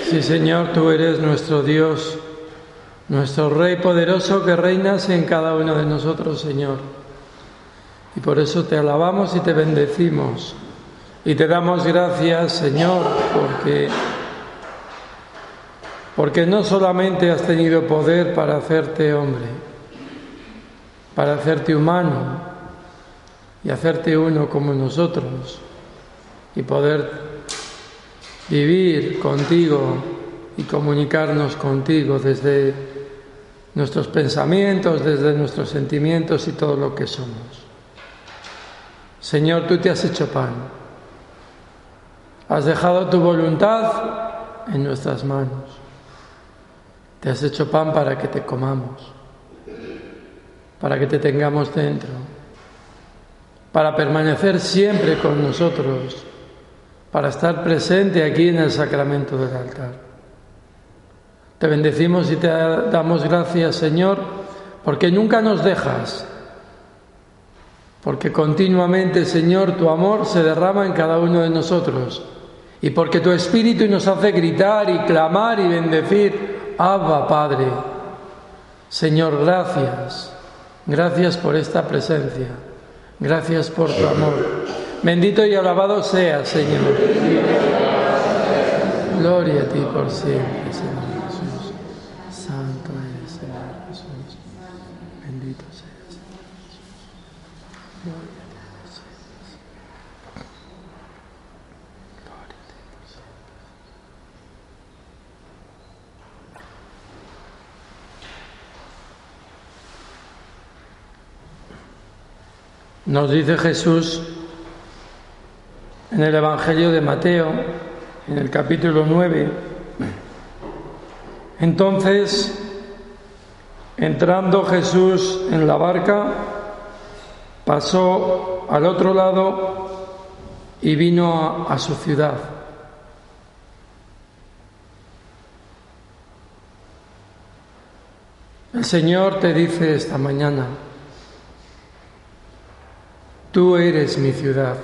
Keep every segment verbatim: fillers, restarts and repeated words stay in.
Sí, Señor, tú eres nuestro Dios, nuestro Rey poderoso que reinas en cada uno de nosotros, Señor. Y por eso te alabamos y te bendecimos. Y te damos gracias, Señor, porque, porque no solamente has tenido poder para hacerte hombre, para hacerte humano y hacerte uno como nosotros y poder vivir contigo y comunicarnos contigo desde nuestros pensamientos, desde nuestros sentimientos y todo lo que somos. Señor, tú te has hecho pan. Has dejado tu voluntad en nuestras manos. Te has hecho pan para que te comamos, para que te tengamos dentro, para permanecer siempre con nosotros, para estar presente aquí en el sacramento del altar. Te bendecimos y te damos gracias, Señor, porque nunca nos dejas, porque continuamente, Señor, tu amor se derrama en cada uno de nosotros y porque tu Espíritu nos hace gritar y clamar y bendecir: Abba, Padre. Señor, gracias, gracias por esta presencia, gracias por tu amor. Bendito y alabado seas, Señor. Gloria a ti por siempre, Señor Jesús. Santo eres, Señor Jesús. Bendito seas, Señor Jesús. Gloria a ti por siempre. Gloria a ti por siempre. Nos dice Jesús en el Evangelio de Mateo, en el capítulo nueve: entonces, entrando Jesús en la barca, pasó al otro lado y vino a, a su ciudad. El Señor te dice esta mañana: tú eres mi ciudad.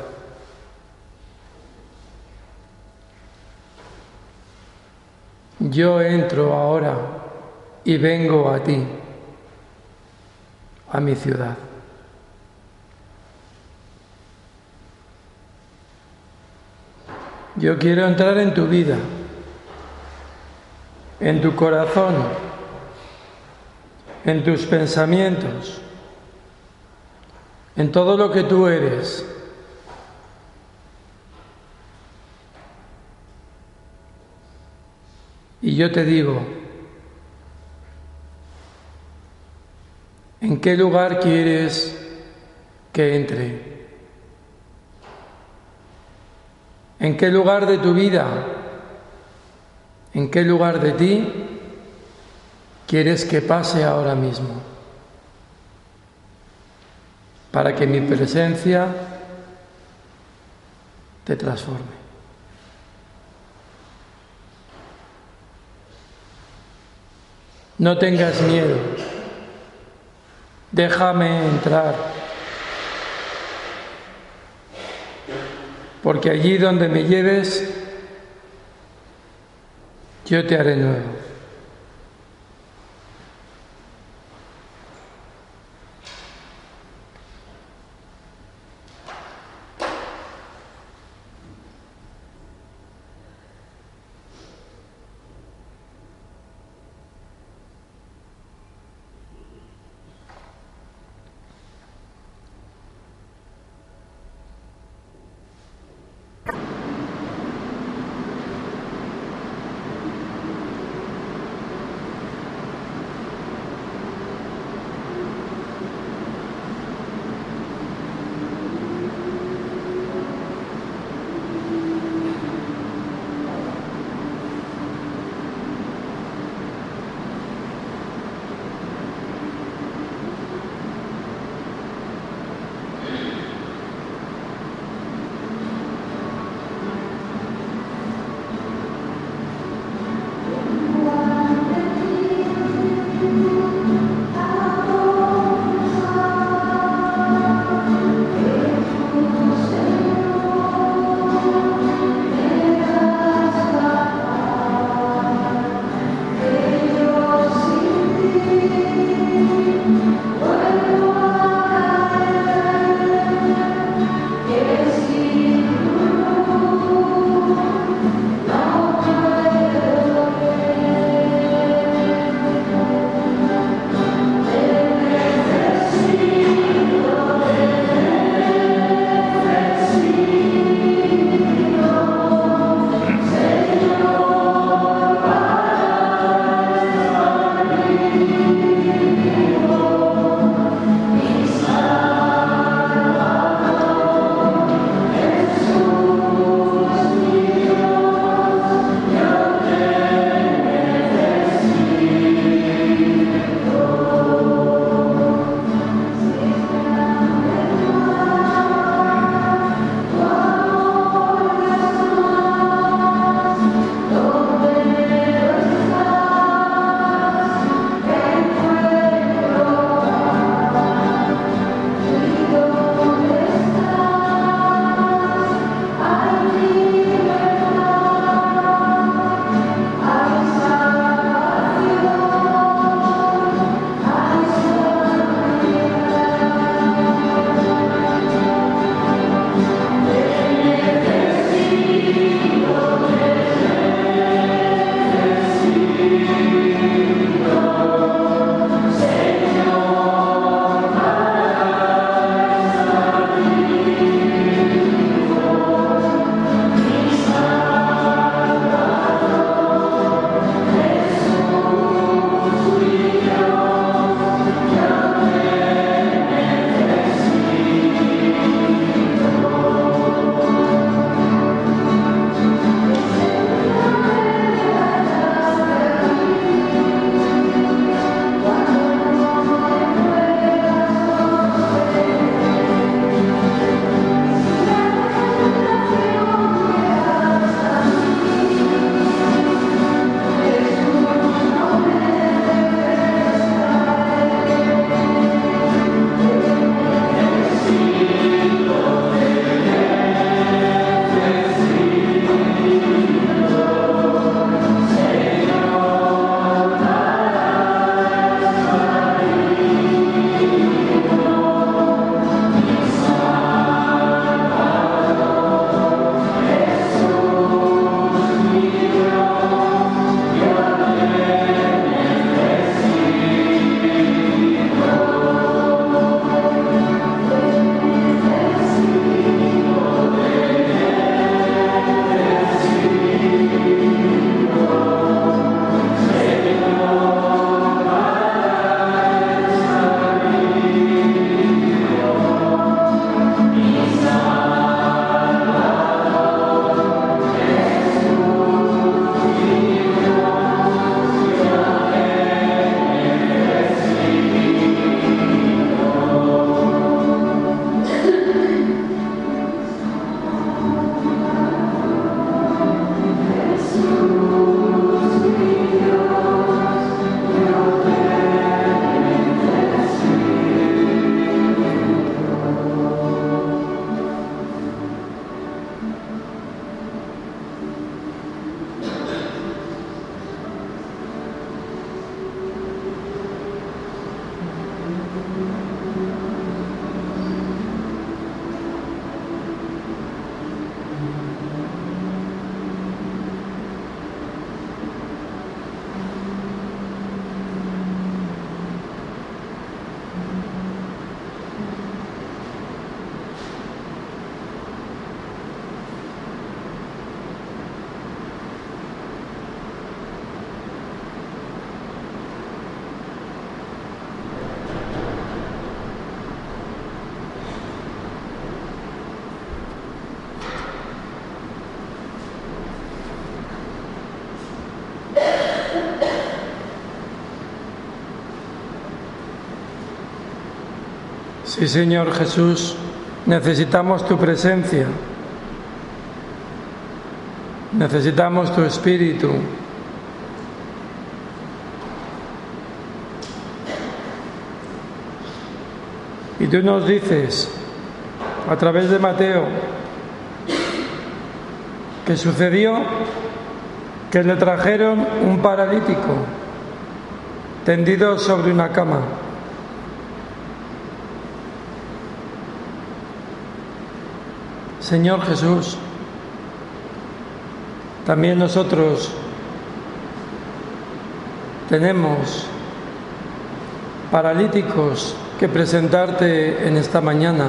Yo entro ahora y vengo a ti, a mi ciudad. Yo quiero entrar en tu vida, en tu corazón, en tus pensamientos, en todo lo que tú eres. Y yo te digo, ¿en qué lugar quieres que entre? ¿En qué lugar de tu vida, en qué lugar de ti quieres que pase ahora mismo? Para que mi presencia te transforme. No tengas miedo, déjame entrar, porque allí donde me lleves, yo te haré nuevo. Sí, Señor Jesús, necesitamos tu presencia, necesitamos tu Espíritu. Y tú nos dices, a través de Mateo, que sucedió que le trajeron un paralítico tendido sobre una cama. Señor Jesús, también nosotros tenemos paralíticos que presentarte en esta mañana.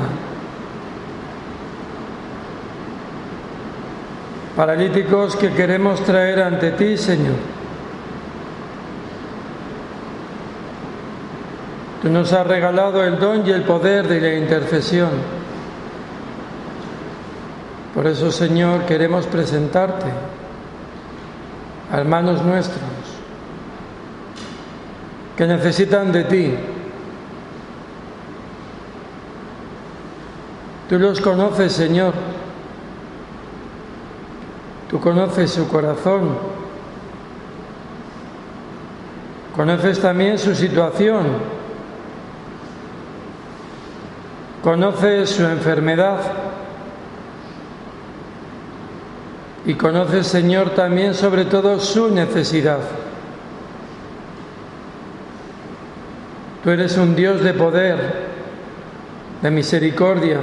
Paralíticos que queremos traer ante ti, Señor. Tú nos has regalado el don y el poder de la intercesión. Por eso, Señor, queremos presentarte a hermanos nuestros que necesitan de ti. Tú los conoces, Señor. Tú conoces su corazón. Conoces también su situación. Conoces su enfermedad. Y conoces, Señor, también sobre todo su necesidad. Tú eres un Dios de poder, de misericordia.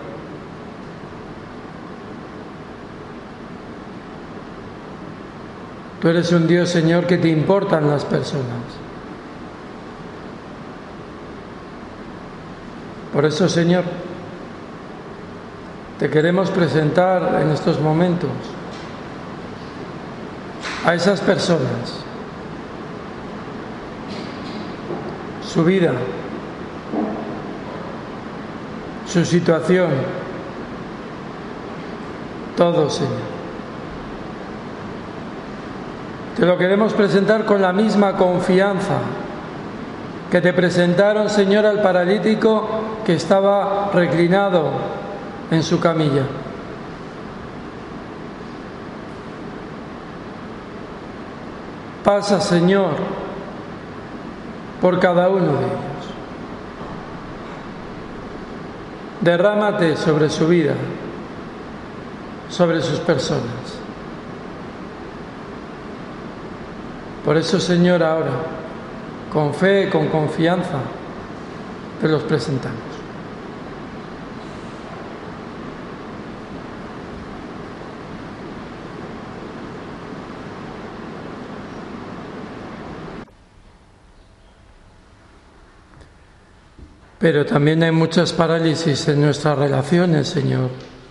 Tú eres un Dios, Señor, que te importan las personas. Por eso, Señor, te queremos presentar en estos momentos a esas personas, su vida, su situación, todo, Señor. Te lo queremos presentar con la misma confianza que te presentaron, Señor, al paralítico que estaba reclinado en su camilla. Pasa, Señor, por cada uno de ellos. Derrámate sobre su vida, sobre sus personas. Por eso, Señor, ahora, con fe, con confianza, te los presentamos. Pero también hay muchas parálisis en nuestras relaciones, Señor,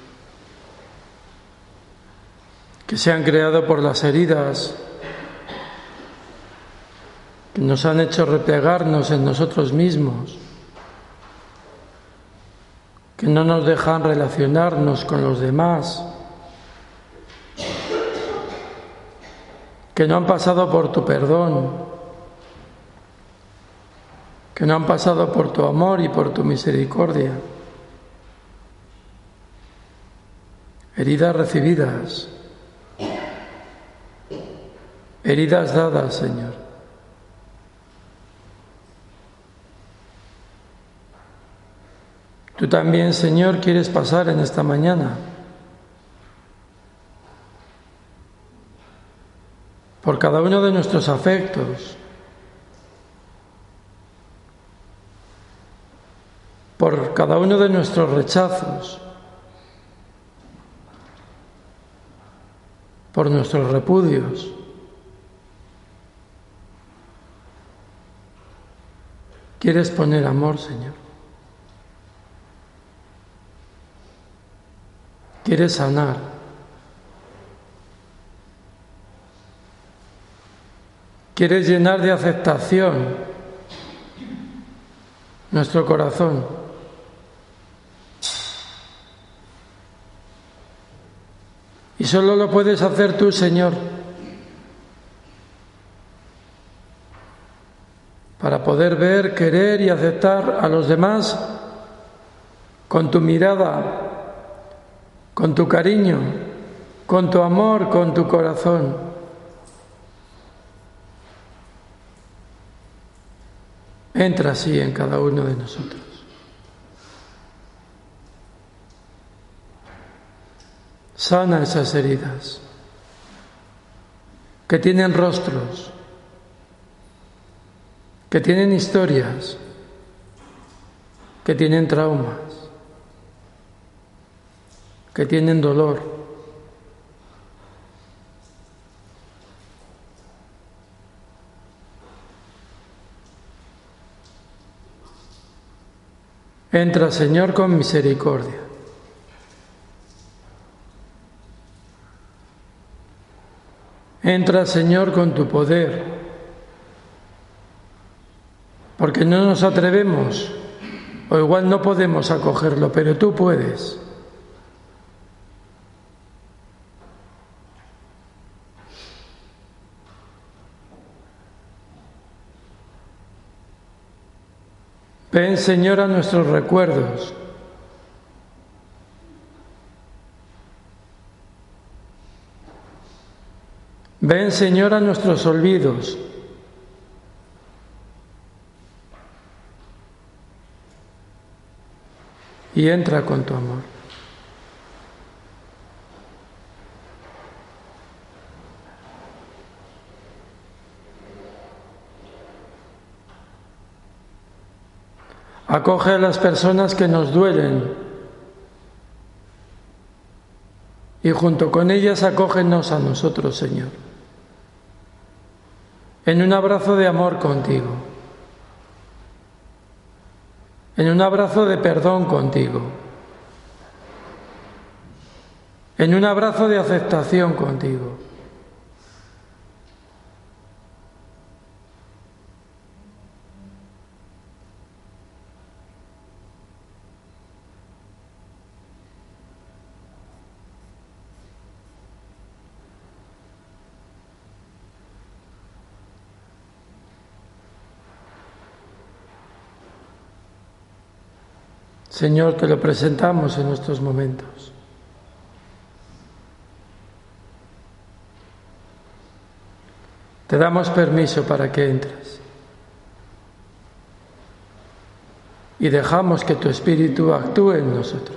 que se han creado por las heridas, que nos han hecho replegarnos en nosotros mismos, que no nos dejan relacionarnos con los demás, que no han pasado por tu perdón, que no han pasado por tu amor y por tu misericordia. Heridas recibidas, heridas dadas, Señor. Tú también, Señor, quieres pasar en esta mañana por cada uno de nuestros afectos, por cada uno de nuestros rechazos, por nuestros repudios. Quieres poner amor, Señor. Quieres sanar. Quieres llenar de aceptación nuestro corazón. Y solo lo puedes hacer tú, Señor, para poder ver, querer y aceptar a los demás con tu mirada, con tu cariño, con tu amor, con tu corazón. Entra así en cada uno de nosotros. Sana esas heridas que tienen rostros, que tienen historias, que tienen traumas, que tienen dolor. Entra, Señor, con misericordia. Entra, Señor, con tu poder, porque no nos atrevemos, o igual no podemos acogerlo, pero tú puedes. Ven, Señor, a nuestros recuerdos. Ven, Señor, a nuestros olvidos. Y entra con tu amor. Acoge a las personas que nos duelen y junto con ellas acógenos a nosotros, Señor, en un abrazo de amor contigo, en un abrazo de perdón contigo, en un abrazo de aceptación contigo. Señor, te lo presentamos en estos momentos. Te damos permiso para que entres y dejamos que tu Espíritu actúe en nosotros.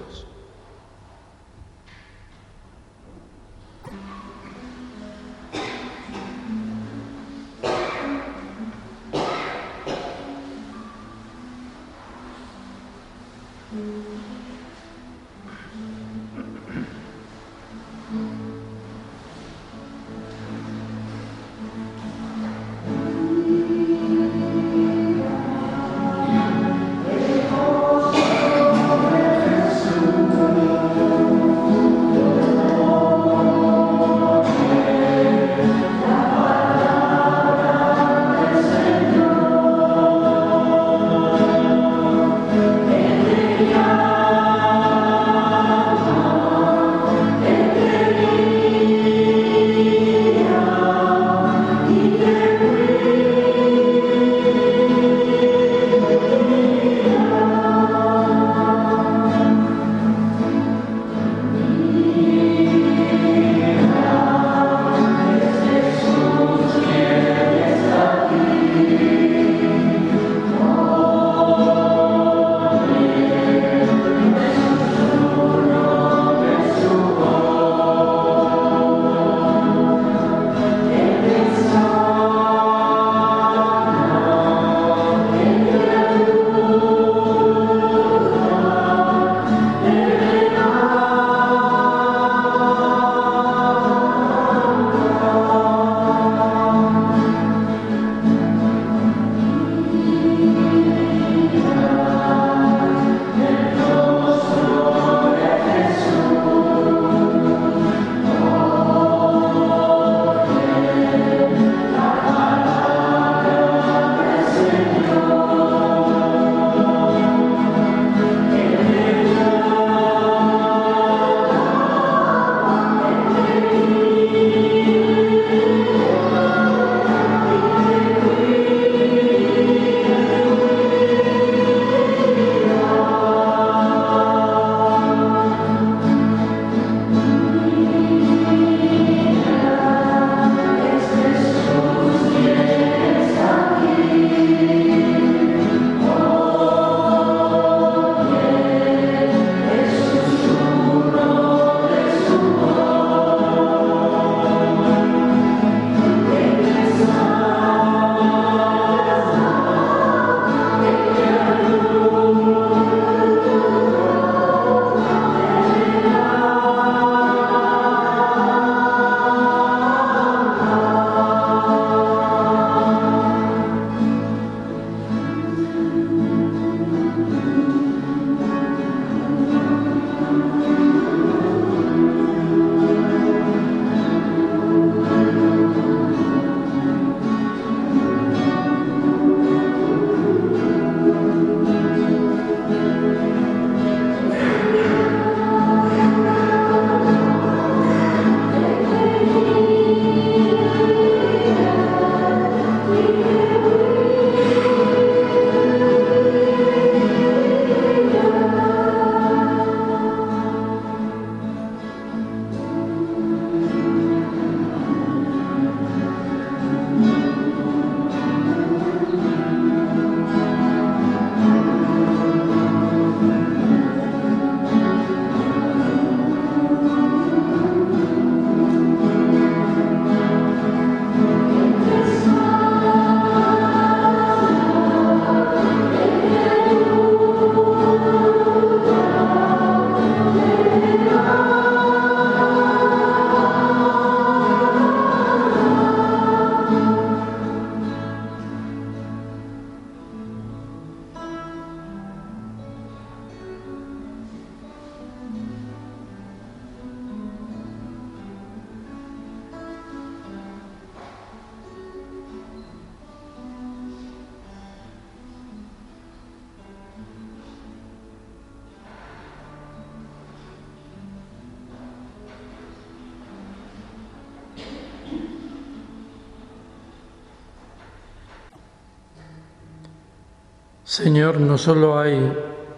Señor, no solo hay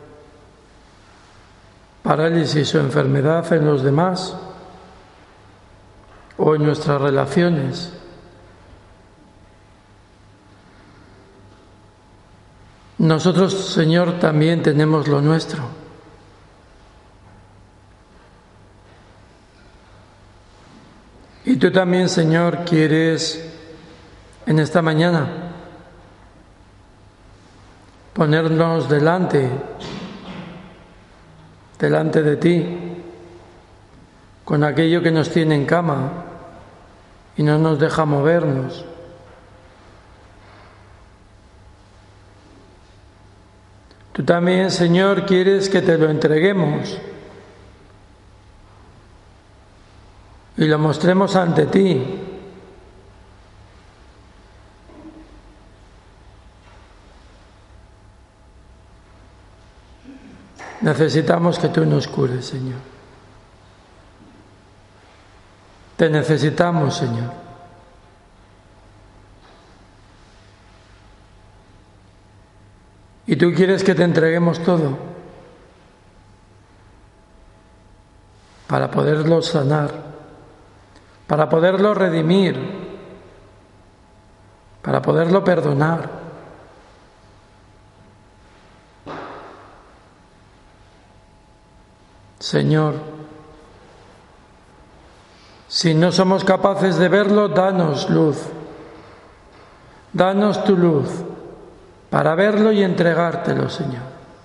parálisis o enfermedad en los demás o en nuestras relaciones. Nosotros, Señor, también tenemos lo nuestro. Y tú también, Señor, quieres en esta mañana ponernos delante, delante de ti, con aquello que nos tiene en cama y no nos deja movernos. Tú también, Señor, quieres que te lo entreguemos y lo mostremos ante ti. Necesitamos que tú nos cures, Señor. Te necesitamos, Señor. Y tú quieres que te entreguemos todo para poderlo sanar, para poderlo redimir, para poderlo perdonar. Señor, si no somos capaces de verlo, danos luz, danos tu luz para verlo y entregártelo, Señor.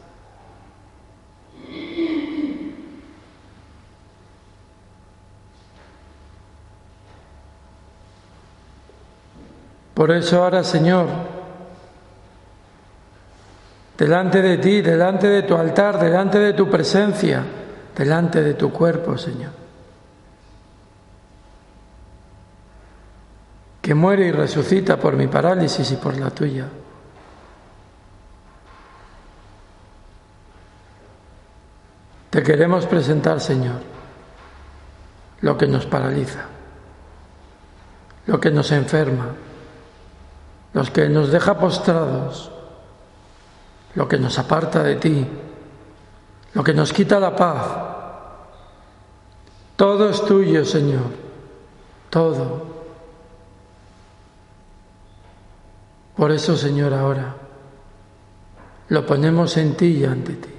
Por eso ahora, Señor, delante de ti, delante de tu altar, delante de tu presencia, delante de tu cuerpo, Señor, que muere y resucita por mi parálisis y por la tuya. Te queremos presentar, Señor, lo que nos paraliza, lo que nos enferma, lo que nos deja postrados, lo que nos aparta de ti, lo que nos quita la paz. Todo es tuyo, Señor, todo. Por eso, Señor, ahora lo ponemos en ti y ante ti.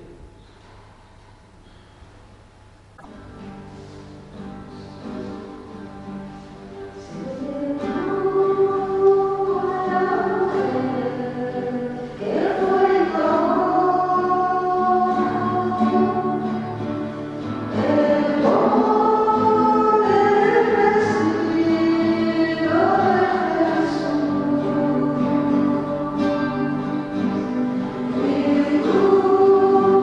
Tú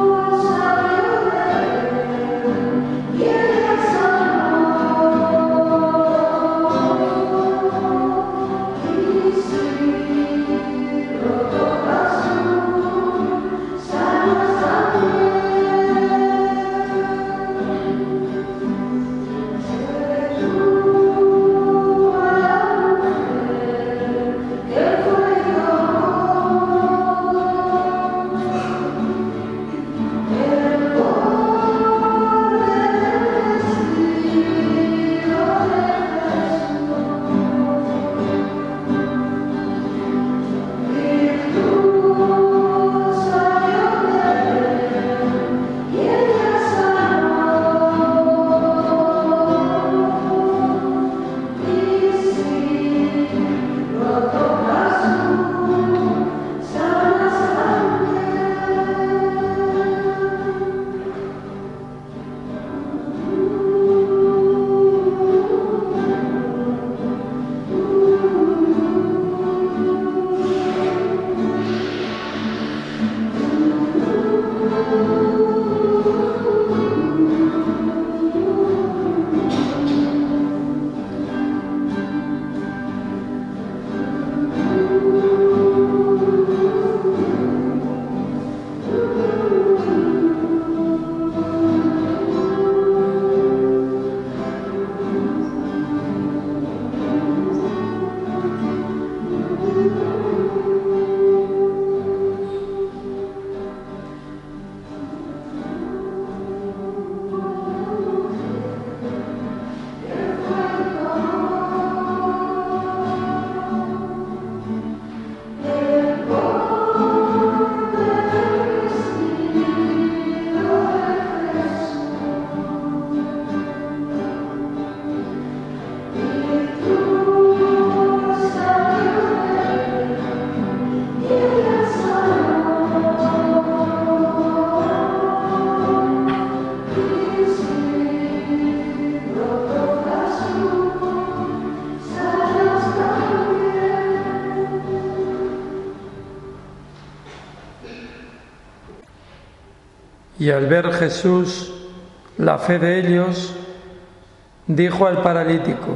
Y al ver Jesús la fe de ellos, dijo al paralítico: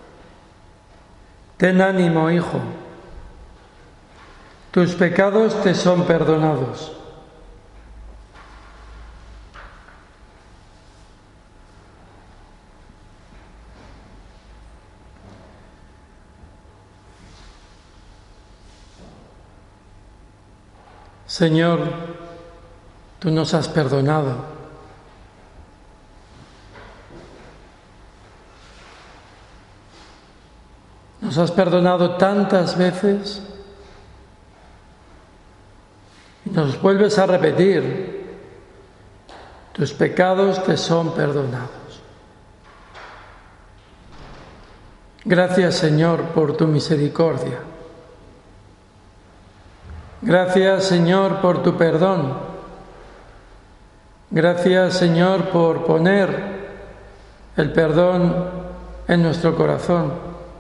ten ánimo, hijo, tus pecados te son perdonados. Señor, tú nos has perdonado. Nos has perdonado tantas veces y nos vuelves a repetir: tus pecados te son perdonados. Gracias, Señor, por tu misericordia. Gracias, Señor, por tu perdón. Gracias, Señor, por poner el perdón en nuestro corazón.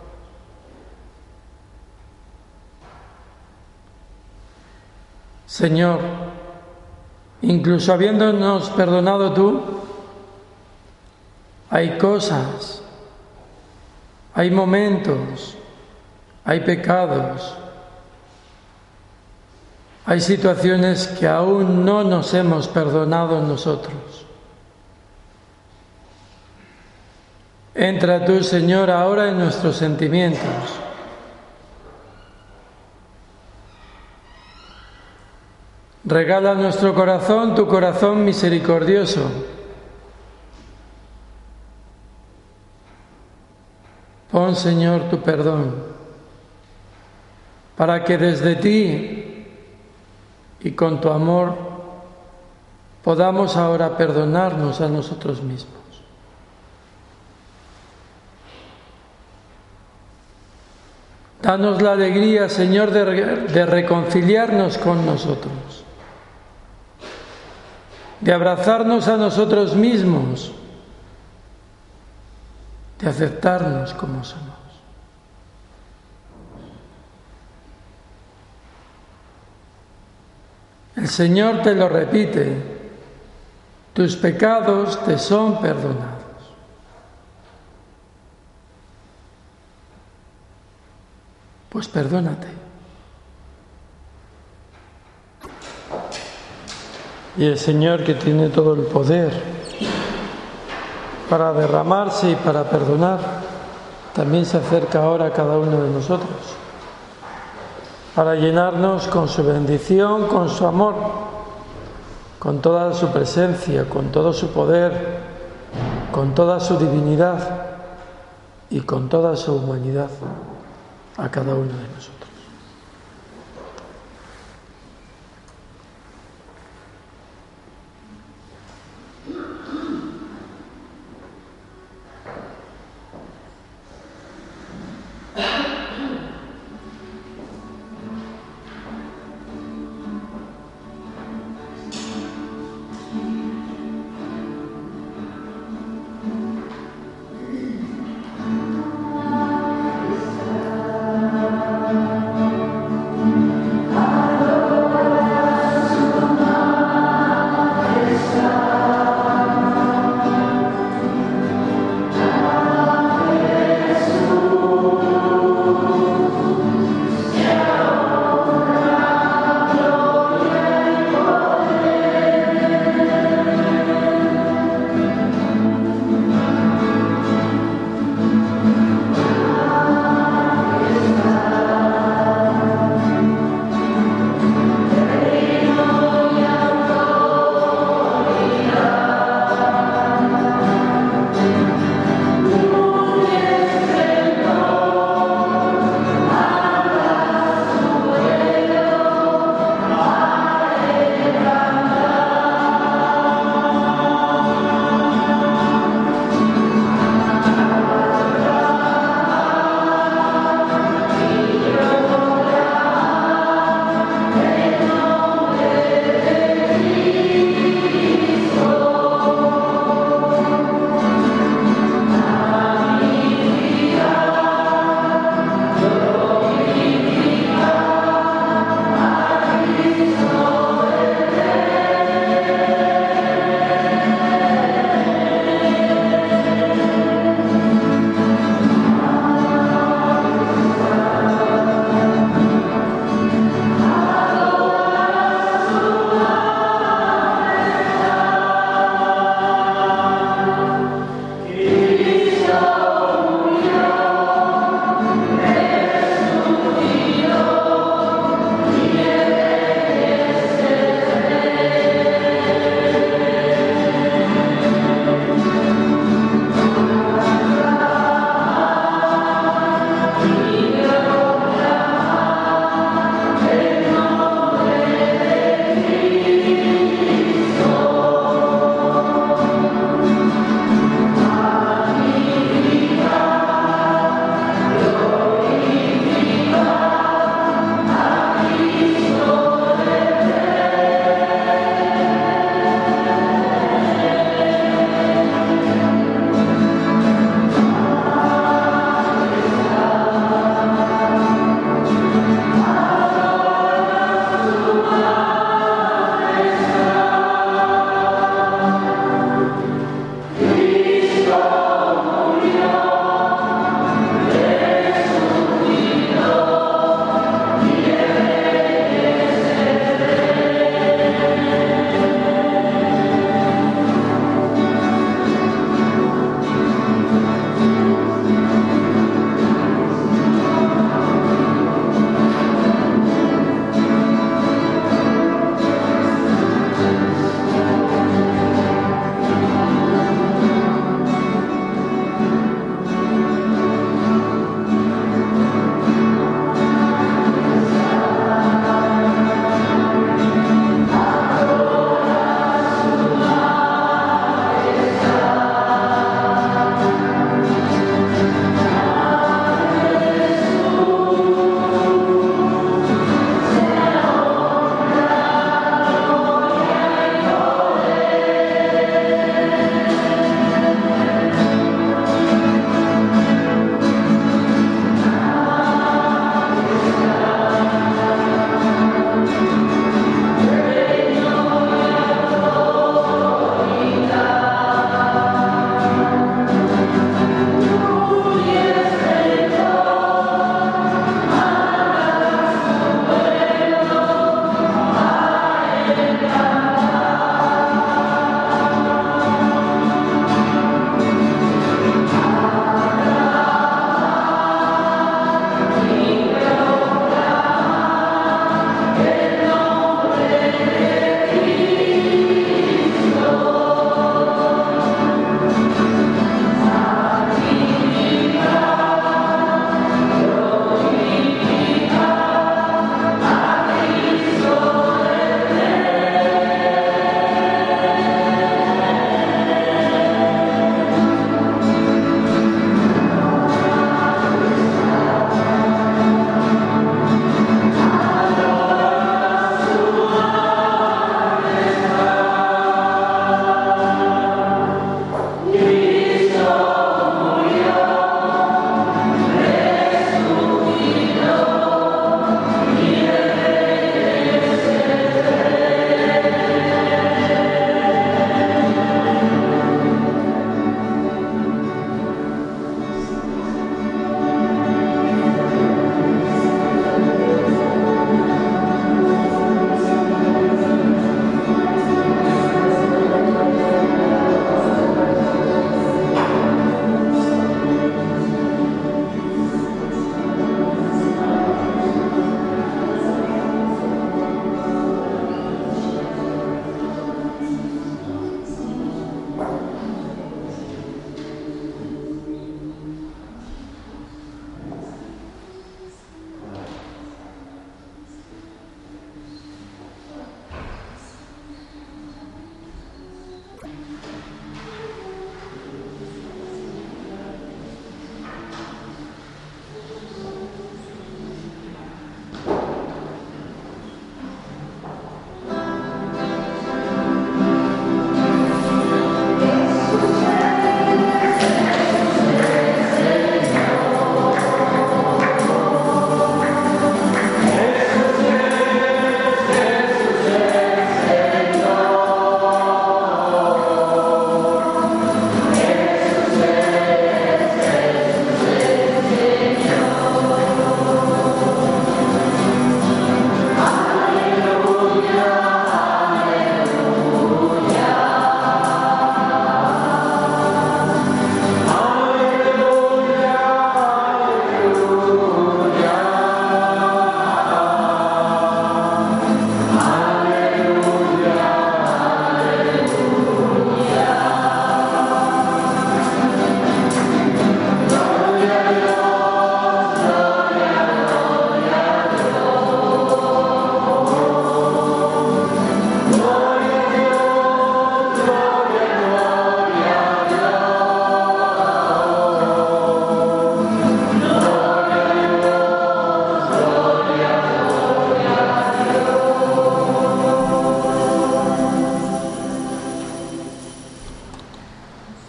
Señor, incluso habiéndonos perdonado tú, hay cosas, hay momentos, hay pecados, hay situaciones que aún no nos hemos perdonado nosotros. Entra tú, Señor, ahora en nuestros sentimientos. Regala a nuestro corazón tu corazón misericordioso. Pon, Señor, tu perdón, para que desde ti y con tu amor podamos ahora perdonarnos a nosotros mismos. Danos la alegría, Señor, de, de reconciliarnos con nosotros, de abrazarnos a nosotros mismos, de aceptarnos como somos. El Señor te lo repite: tus pecados te son perdonados. Pues perdónate. Y el Señor, que tiene todo el poder para derramarse y para perdonar, también se acerca ahora a cada uno de nosotros para llenarnos con su bendición, con su amor, con toda su presencia, con todo su poder, con toda su divinidad y con toda su humanidad a cada uno de nosotros.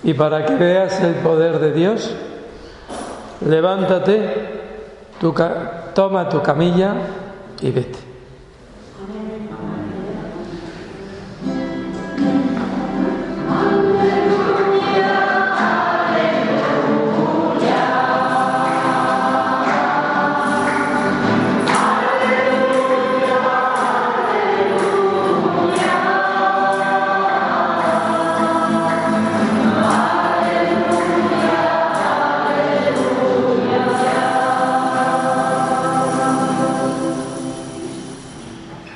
Y para que veas el poder de Dios, levántate, tu ca- toma tu camilla y vete.